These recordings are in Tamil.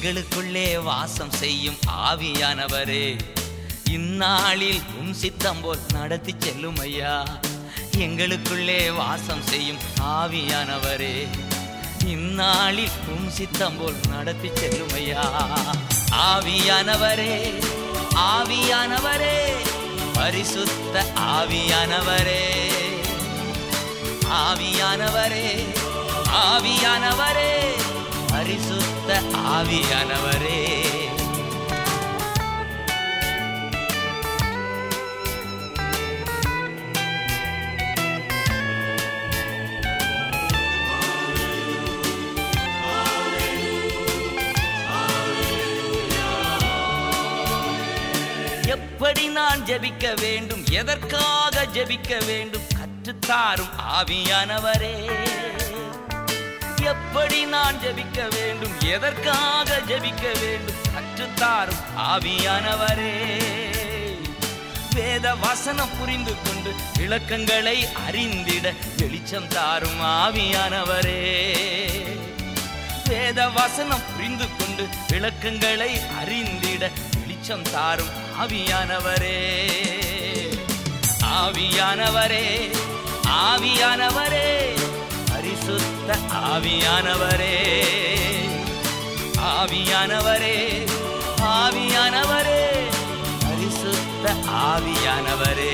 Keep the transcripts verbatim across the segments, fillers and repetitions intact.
எங்களுக்குள்ளே வாசம் செய்யும் ஆவியானவரே, இந்நாளில் உம் சித்தம் போல் நடத்தி செல்லும் ஐயா. எங்களுக்குள்ளே வாசம் செய்யும் ஆவியானவரே, இந்நாளில் உம் சித்தம் போல் நடத்தி செல்லும் ஐயா. ஆவியானவரே, ஆவியானவரே, பரிசுத்த ஆவியானவரே, ஆவியானவரே, ஆவியானவரே, பரிசுத்த ஆவியானவரே. எப்படி நான் ஜெபிக்க வேண்டும், எதற்காக ஜெபிக்க வேண்டும் கற்றுத்தாரும் ஆவியானவரே. எப்படி நான் ஜெபிக்க வேண்டும், எதற்காக ஜெபிக்க வேண்டும் கற்றுத்தாரும் ஆவியானவரே. வேத வசனம் புரிந்து கொண்டு விளக்கங்களை அறிந்திட வெளிச்சம் தாரும் ஆவியானவரே. வேத வசனம் புரிந்து கொண்டு விளக்கங்களை அறிந்திட வெளிச்சம் தாரும் ஆவியானவரே. ஆவியானவரே, ஆவியானவரே, பரிசுத்த ஆவியானவரே, ஆவியானவரே, ஆவியானவரே, பரிசுத்த ஆவியானவரே.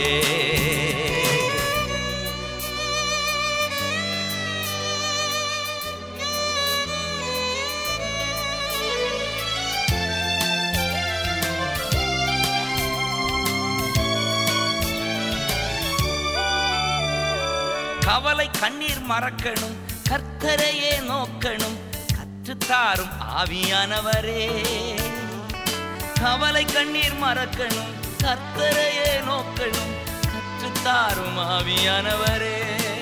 கவலை கண்ணீர் மறக்கணும், கர்த்தரையே நோக்கணும் கற்றுத்தாரும் ஆவியானவரே. கவலை கண்ணீர் மறக்கணும், கர்த்தரையே நோக்கணும் கற்றுத்தாரும் ஆவியானவரே.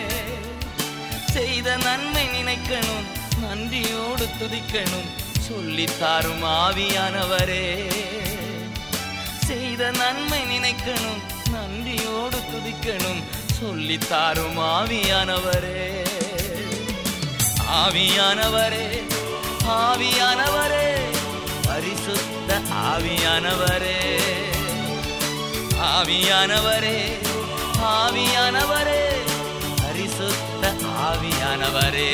செய்த நன்மை நினைக்கணும், நன்றியோடு துதிக்கணும் சொல்லித்தாரும் ஆவியானவரே. செய்த நன்மை நினைக்கணும், நன்றியோடு துதிக்கணும் சொல்லித்தாரும் ஆவியானவரே. ஆவியானவரே, ஆவியானவரே, பரிசுத்த ஆவியானவரே, ஆவியானவரே, ஆவியானவரே, பரிசுத்த ஆவியானவரே.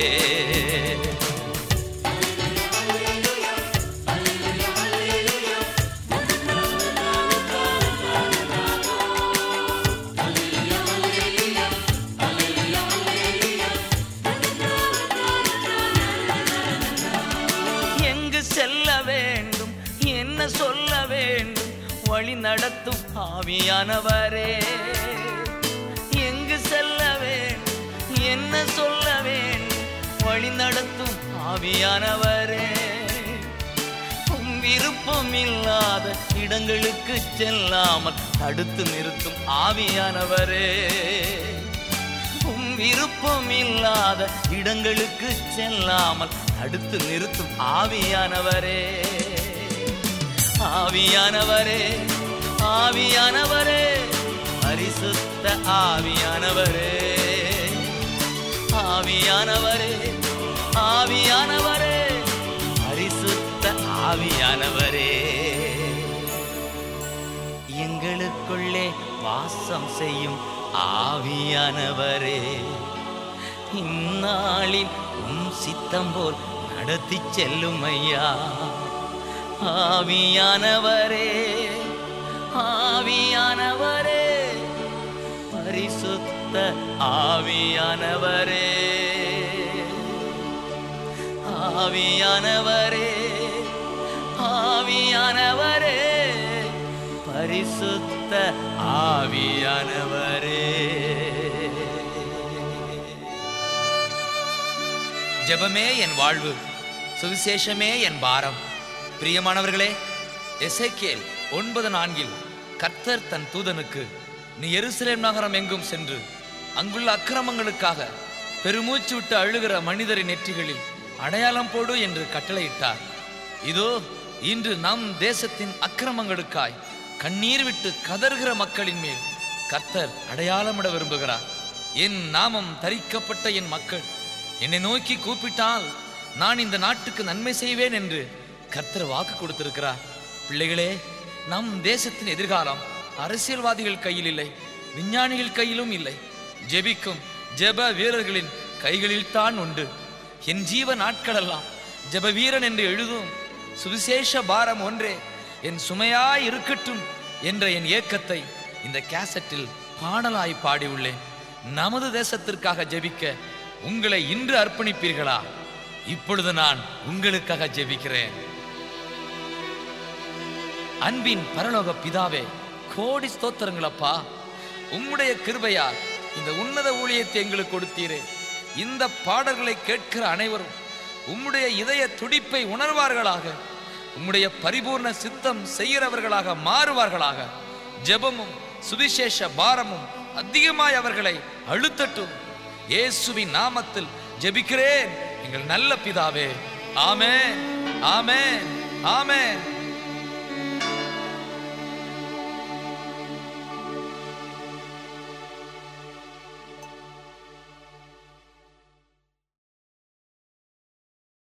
செல்ல வேண்டும், என்ன சொல்ல வேண்டும் வழி நடத்தும் ஆவியானவரே. எங்கு செல்ல வேண்டும், என்ன சொல்ல வேண்டும் வழி நடத்தும் ஆவியானவரே. உம் விருப்பம் இல்லாத இடங்களுக்கு செல்லாமல் தடுத்து நிறுத்தும் ஆவியானவரே. உம் விருப்பம் இல்லாத இடங்களுக்கு செல்லாமல் அடுத்து நிறுத்தும் ஆவியானவரே. ஆவியானவரே, ஆவியானவரே, பரிசுத்த ஆவியானவரே, ஆவியானவரே, ஆவியானவரே, பரிசுத்த ஆவியானவரே. எங்களுக்குள்ளே வாசம் செய்யும் ஆவியானவரே, இந்நாளில் உம் சித்தம் போல் நடத்தி செல்லும் ஐயா. ஆவியானவரே, ஆவியானவரே, பரிசுத்த ஆவியானவரே, ஆவியானவரே, ஆவியானவரே, பரிசுத்த ஆவியானவரே. ஜெபமே என் வாழ்வு, சுவிசேஷமே என் பாரம். பிரியமானவர்களே, எசேக்கியேல் ஒன்பது நான்கில் கர்த்தர் தன் தூதனுக்கு, நீ எருசலேம் நகரம் எங்கும் சென்று அங்குள்ள அக்கிரமங்களுக்காக பெருமூச்சு விட்டு அழுகிற மனிதரின் நெற்றிகளில் அடையாளம் போடு என்று கட்டளையிட்டார். இதோ இன்று நம் தேசத்தின் அக்கிரமங்களுக்காய் கண்ணீர் விட்டு கதறுகிற மக்களின் மேல் கர்த்தர் அடையாளமிட விரும்புகிறார். என் நாமம் தரிக்கப்பட்ட என் மக்கள் என்னை நோக்கி கூப்பிட்டால் நான் இந்த நாட்டுக்கு நன்மை செய்வேன் என்று கர்த்தர் வாக்கு கொடுத்திருக்கிறார். பிள்ளைகளே, நம் தேசத்தின் எதிர்காலம் அரசியல்வாதிகள் கையில் இல்லை, விஞ்ஞானிகள் கையிலும் இல்லை, ஜெபிக்கும் ஜெப வீரர்களின் கைகளில் தான் உண்டு. என் ஜீவ நாட்களெல்லாம் ஜெப வீரன் என்று எழுதும் சுவிசேஷ பாரம் ஒன்றே என் சுமையாய் இருக்கட்டும் என்ற என் ஏக்கத்தை இந்த கேசட்டில் பாடலாய் பாடியுள்ளேன். நமது தேசத்திற்காக ஜெபிக்க உங்களை இன்று அர்ப்பணிப்பீர்களா? இப்பொழுது நான் உங்களுக்காக ஜெபிக்கிறேன். அன்பின் பரலோக பிதாவே, கோடி ஸ்தோத்திரங்களப்பா. உம்முடைய கிருபையால் இந்த உன்னத ஊழியத்தை எங்களுக்கு கொடுத்தீரே. இந்த பாடல்களை கேட்கிற அனைவரும் உம்முடைய இதய துடிப்பை உணர்வார்களாக, உம்முடைய பரிபூர்ண சித்தம் செய்கிறவர்களாக மாறுவார்களாக. ஜெபமும் சுவிசேஷ பாரமும் அதிகமாய் அவர்களை அழுத்தட்டும். இயேசுவின் நாமத்தில் ஜெபிக்கிறேன் எங்கள் நல்ல பிதாவே. ஆமென், ஆமென், ஆமென்.